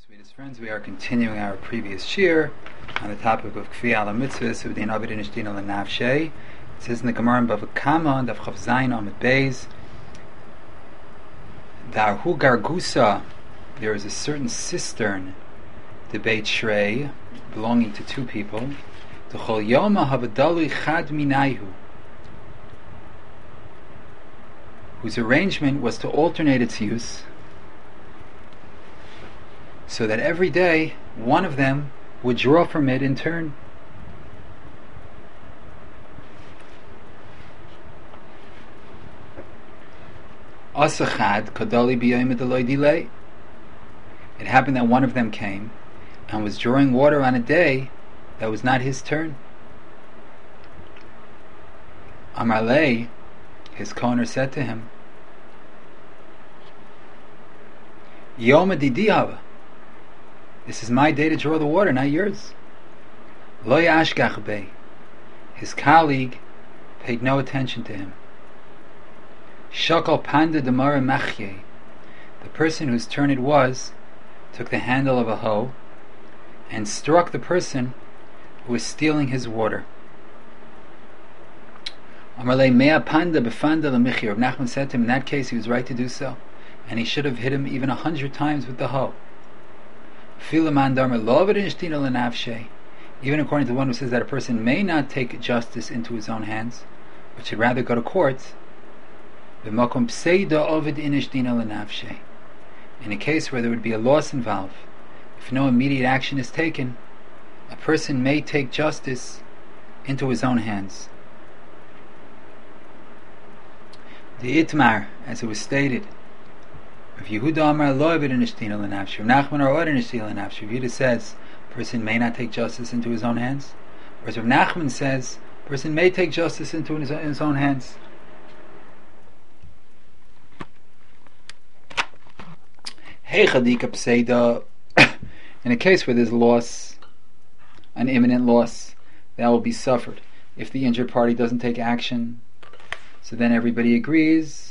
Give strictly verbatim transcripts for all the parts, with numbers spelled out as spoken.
Sweetest friends, we are continuing our previous shir on the topic of Kfi ala mitzvahs of Din Avid Inishdin ala Nafshay. It says in the Gemara in Bava Kama, Daf Chav Zayin Amud Beis, Darhu Gargusa, there is a certain cistern, the Beit Shrei, belonging to two people, D'chol Yoma Havadalui Chad Minayhu, whose arrangement was to alternate its use, so that every day one of them would draw from it in turn. Asachad kadali b'yom delay delay. It happened that one of them came and was drawing water on a day that was not his turn. Amarlei, his kohener said to him, Yom didihava. This is my day to draw the water, not yours. Lo yashgach bey. His colleague paid no attention to him. Shakal panda demara machye. The person whose turn it was took the handle of a hoe and struck the person who was stealing his water. Amarle mea panda befanda lemichir. Rav Nachman said to him, in that case he was right to do so, and he should have hit him even a hundred times with the hoe. Even according to the one who says that a person may not take justice into his own hands, but should rather go to court, in a case where there would be a loss involved, if no immediate action is taken, a person may take justice into his own hands. The Itmar, as it was stated, if Yehuda Amar lo avid inishtin ala nafshi, Nachman or order inishtin ala nafshi, Yehuda says a person may not take justice into his own hands, whereas if Nachman says a person may take justice into his, in his own hands. Hey chadika pseida, in a case where there's loss, an imminent loss, that will be suffered if the injured party doesn't take action. So then everybody agrees.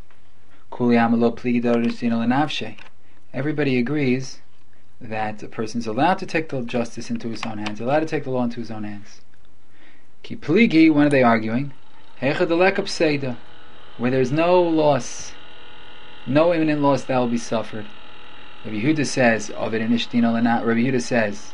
Everybody agrees that a person is allowed to take the justice into his own hands, allowed to take the law into his own hands. Ki pligi, when are they arguing? Where there's no loss, no imminent loss that will be suffered. Rabbi Yehuda says, Rabbi Yehuda says,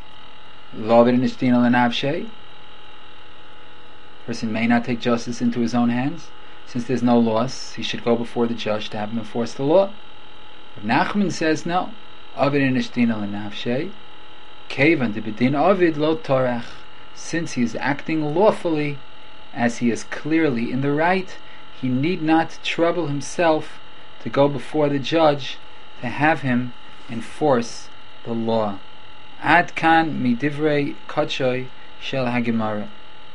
person may not take justice into his own hands. Since there's no loss, he should go before the judge to have him enforce the law. Rav Nachman says no. Avid inishtin ala nafshay. Kevan de bedin avid lo torach. Since he is acting lawfully, as he is clearly in the right, he need not trouble himself to go before the judge to have him enforce the law. Ad kan midivrei kachoy shel hagemara.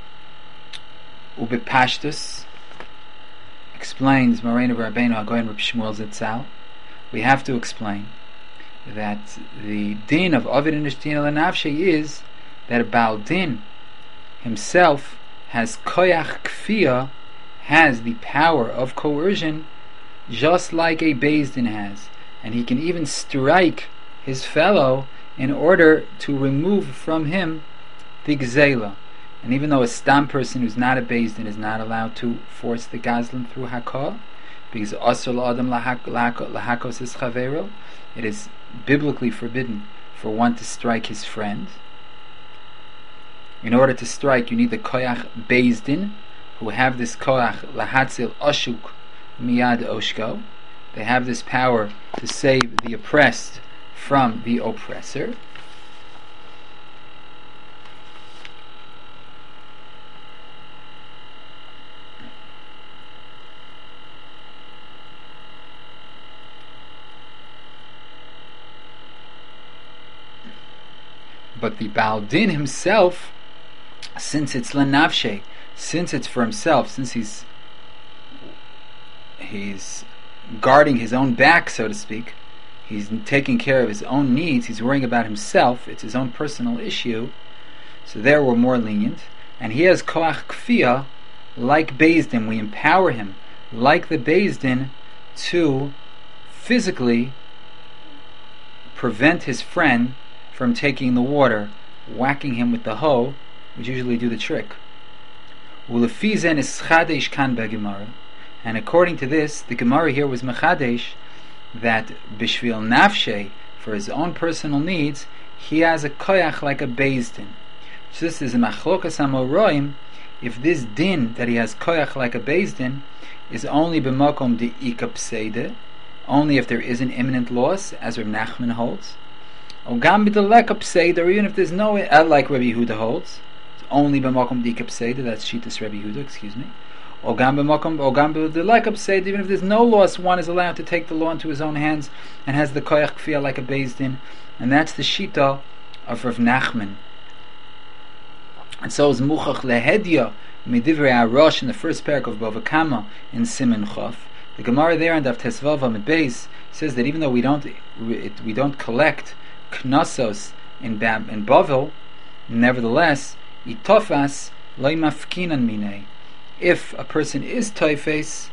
Ubepashtus, explains Moreno Rabbeinu Hagoyin Reb Shmuel Zitzal, we have to explain that the din of Ovid Inishtin ala Nafshe is that a Baal Din himself has koyach kfiyah, has the power of coercion, just like a Beis Din has, and he can even strike his fellow in order to remove from him the gzela. And even though a stam person who's not a Beis Din is not allowed to force the gazlan through hakah, because asur la'adam lahakos is chavero, it is biblically forbidden for one to strike his friend. In order to strike, you need the koyach Beis Din, who have this koyach lahatzil ashuk miyad oshko. They have this power to save the oppressed from the oppressor. But the Baal Din himself, since it's lenavshe, since it's for himself, since he's he's guarding his own back, so to speak, he's taking care of his own needs, he's worrying about himself, it's his own personal issue, so there we're more lenient. And he has koach kfiyah, like Beis Din, we empower him, like the Beis Din, to physically prevent his friend from taking the water, whacking him with the hoe, would usually do the trick. And according to this, the Gemara here was mechadesh that bishvil nafshe, for his own personal needs, he has a koyach like a beis din. So this is a machlokas amoroim, if this din that he has koyach like a beis din is only b'makom de ikapseide, only if there is an imminent loss, as Reb Nachman holds, or gam b'delek apseide, or even if there's no, uh, like Rabbi Yehuda holds, it's only b'makom de ikapseide, that's Shitas Rabbi Yehuda, excuse me, or gam b'makom, or gam b'delek apseide, even if there's no loss, one is allowed to take the law into his own hands and has the koyach kfiyah like a beis din, and that's the Shita of Rav Nachman. And so is Muchach Lehedya Medivrei Arosh in the first parak of Bava Kama in Siman Chof. The Gemara there on Daf Tesvav Amid Beis says that even though we don't we don't collect knasos in Bab in Bavel, nevertheless itofas lo mafkinan minei. If a person is toifes,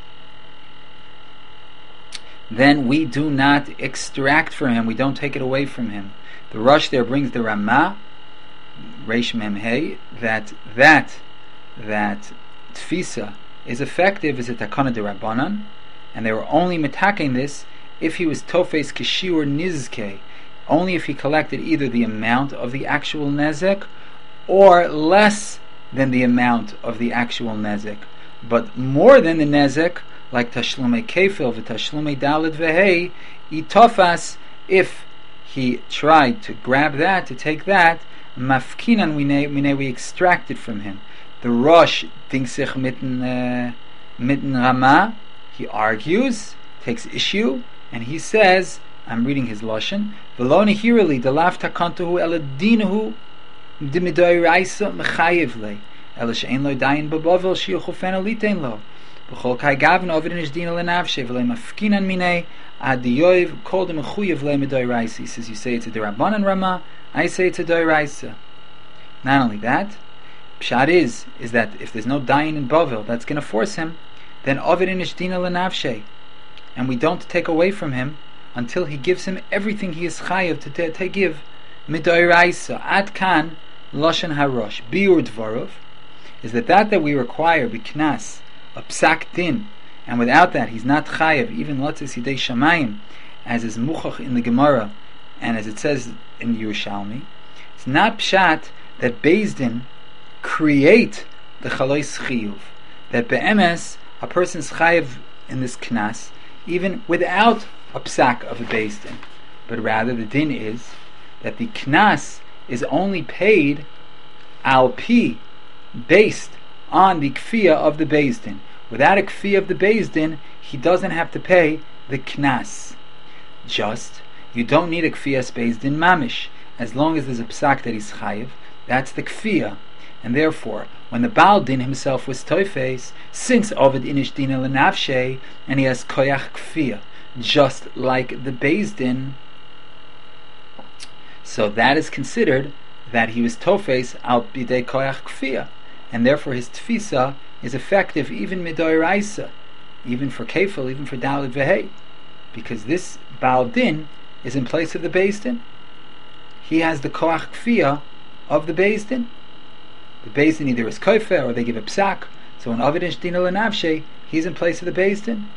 then we do not extract from him. We don't take it away from him. The Rosh there brings the Ramah Reish Mem Hey, that that that tfisa is effective is a takana de Rabbanan, and they were only metaking this if he was tofes kishiur nizke, only if he collected either the amount of the actual nezek or less than the amount of the actual nezek, but more than the nezek, like tashlume kefil v'tashlume dalid v'hei, itofas, if he tried to grab that, to take that, mafkinan we we extract it from him. The Rosh thinks sich mitten uh, mitten Rama. He argues, takes issue, and he says, I'm reading his lashon, v'lo nehirali delav takantuhu eladinahu dimidoy raisa mechayev le ela she'en lo dayin babavel shiuchufen alitein lo b'chol kai gavin ovid in ishdina lenavshe v'le mafkinan minei adiyoiv kol dem mechuyev le midoy raisa. He says, you say it's a derabanan Rama, I say it's a doiraisa. Not only that, pshat is is that if there's no dayin in Bavel that's going to force him, then ovid in ishdina lenavshe, and we don't take away from him until he gives him everything he is chayav to, to, to give midoiraisa. Ad kan lashon harosh biur dvarov is that that that we require b'knas a psak din, and without that he's not chayav even lotzis yidei shamayim, as is muchach in the Gemara and as it says in Yerushalmi. It's not pshat that Beis Din create the chalois chiyuv, that be'emes a person's chayiv in this knas even without a psak of a Beis Din, but rather the din is that the knas is only paid al pi, based on the kfiyah of the Beis Din. Without a kfiyah of the Beis Din, he doesn't have to pay the knas. Just you don't need a kfiyas Beis Din mamish, as long as there's a psak that he's chayiv. That's the kfiyah, and therefore, when the Baal Din himself was toifes, since Ovid inish dina lenavshe, and he has koyach kfiyah, just like the Beis Din, so that is considered that he was tofes al bidei koyach kfiyah, and therefore his tfisa is effective even midoiraisa, even for kefil, even for dalid vehei, because this Baal Din is in place of the Beis Din. He has the koach kfiyah of the Beis Din. The Beis Din either is koifer or they give a psak. So in Ovid Ish Dina Lenavshe, he's in place of the Beis Din,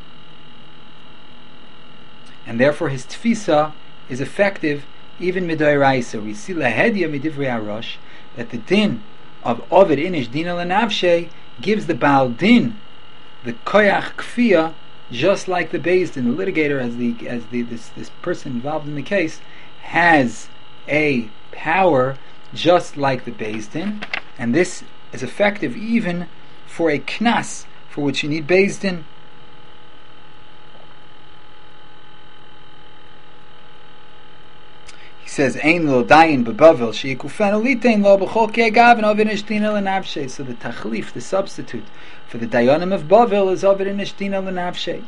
and therefore his tfisa is effective even midoiraisa. We see lahedya midivrei arosh that the din of Ovid Inish Dina Lenavshe gives the Baal Din the koach kfiyah, just like the Beis Din, the litigator, as the as the this this person involved in the case, has a power just like the Beis Din, and this is effective even for a knas for which you need Beis Din. He says, "Ein lo dayin bebavel sheikufen olitein lo b'chol ke'agav and ovid nishdina lenavshe." So the tachlif, the substitute for the dayanim of Bavel, is ovid nishdina lenavshe.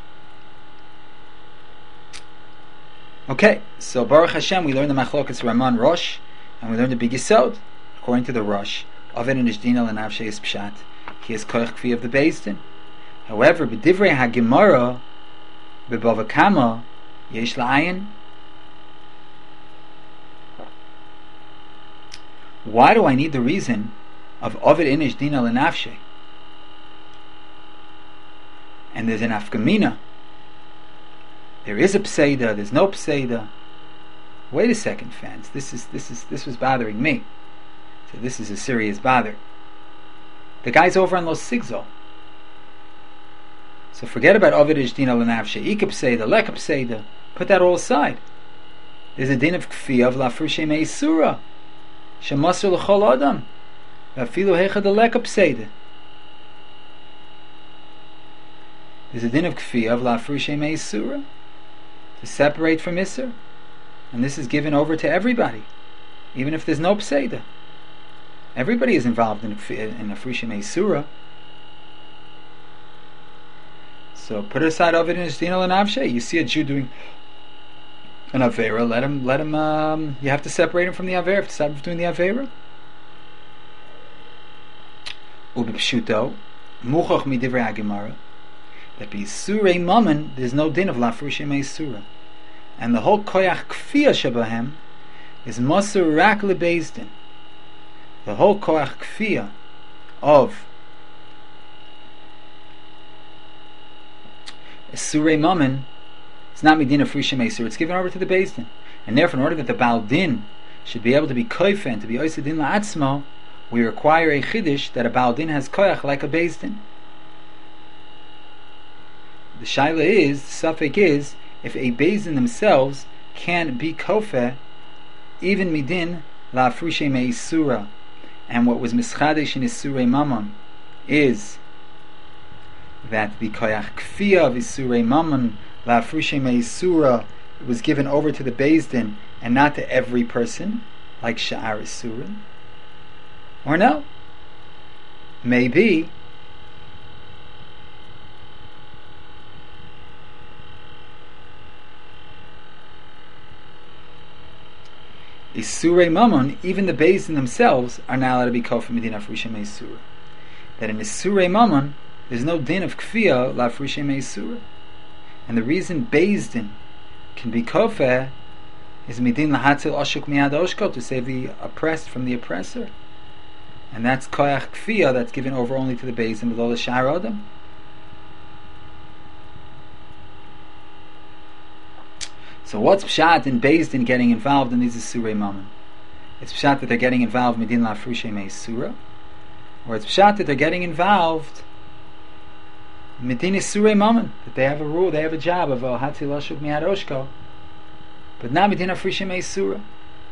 Okay, so Baruch Hashem, we learned the machlokas Raman Rosh, and we learned the big yisod. According to the Rosh, ovid nishdina lenavshe is pshat. He is koich kfi of the Beis Din. However, b'divrei haGemara b'Bava Kama yesh la'ayin Why do I need the reason of Ovid Inish Dina Lenafshe? And there's an Afkamina. There is a Pseida, there's no Pseida. Wait a second, fans. This is this is this was bothering me. So this is a serious bother. The guy's over on Los Sigzol. So forget about Ovid Inish Dina Lenafshe, Ika Pseida, Leka Pseida. Put that all aside. There's a din of Kfiyah of Lafrushe Meisura. Shemasur l'chol adam. Afilu heicha deleka pseida. There's a din of Kfiyah of Lafrushe Meisura, to separate from Isser. And this is given over to everybody, even if there's no Pseida. Everybody is involved in Lafrushe Meisura. So put aside Ovid Inish Dina Lenafshe. You see a Jew doing an Avera, let him, let him, um, you have to separate him from the Avera, to stop him from doing the Avera. Ubipshuto, Muchach midivrei HaGemara, that be Surei Mammon, there's no din of Lafrushe Meisura. And the whole Koyach Kfiyah Shabahem is Masur Rak LeBezdin. The whole Koyach Kfiyah of Surei Mammon, it's not Medina Frusha Meisur, it's given over to the Beis Din. And therefore, in order that the Baal Din should be able to be koifen, to be Oised Din La'atzmo, we require a Chiddush that a Baal Din has koyach like a Beis Din. The Shaila is, the Safek is, if a Beis Din themselves can be kofeh, even Midin La'afrushe Meisura, and what was Mischadesh in Isurei Mammon is that the koyach kfiyah of Isurei Mammon La'afrushe Meisura was given over to the Beis Din and not to every person, like Sha'ar Isurin? Or no? Maybe Isurei Mammon, even the Beis Din themselves are not allowed to be kofeh Medina Frusha Meisura. That in Isurei Mammon there's no din of kfiyah La'afrushe Meisura. And the reason Beis Din can be kofeh is midin lahatzil oshuk miad oshko, to save the oppressed from the oppressor, and that's koyach kfiyah that's given over only to the Beis Din with all the shar adam. So what's pshat in Beis Din getting involved in these Isurei Mammon? It's pshat that they're getting involved midin la'afrushe meisura, or it's pshat that they're getting involved Medina Surei Mammon, that they have a rule, they have a job of Hati Lashuk Mihad Oshko, but not Medina Frusha Meisura.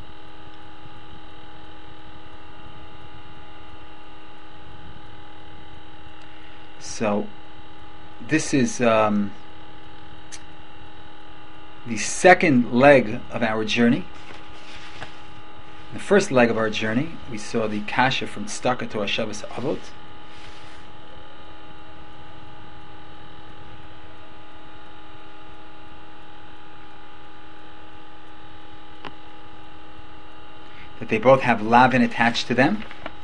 So, this is um, the second leg of our journey. The first leg of our journey, we saw the Kasha from Tzedakah to Hashavas Avot. That they both have lavin attached to them.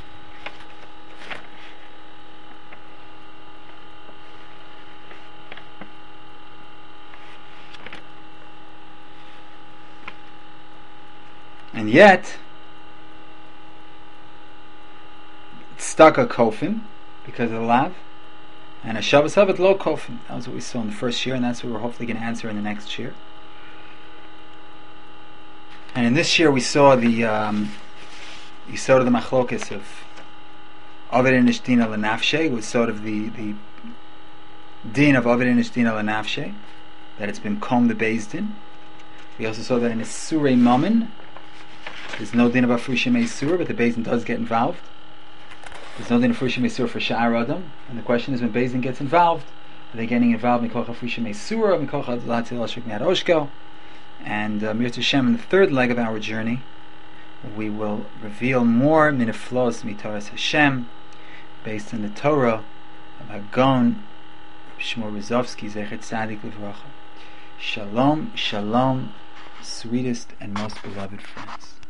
And yet, it's stuck a kofim because of the lav, and a Shabbos Havat lo kofim. That was what we saw in the first year, and that's what we're hopefully going to answer in the next year. And in this year we saw the um, we saw the machlokes of Ovid Inish Dina Lenafshe, was sort of the the din of Ovid Inish Dina Lenafshe, that it's been combed the Beis Din. We also saw that in Isurei Mammon there's no din of Afrusha Meisura, but the Beis Din does get involved. There's no din of Afrusha Meisura for Sha'ar Adam, and the question is, when Beis Din gets involved, are they getting involved mikoch Afrusha Meisura, mikoch Latil Ashuk Miad Oshko? And uh, Mirta Shem, in the third leg of our journey, we will reveal more miniflos mitaras Hashem, based on the Torah of Hagon Shmuel Rozovsky Zechet Tzadik Livracha. Shalom, shalom, sweetest and most beloved friends.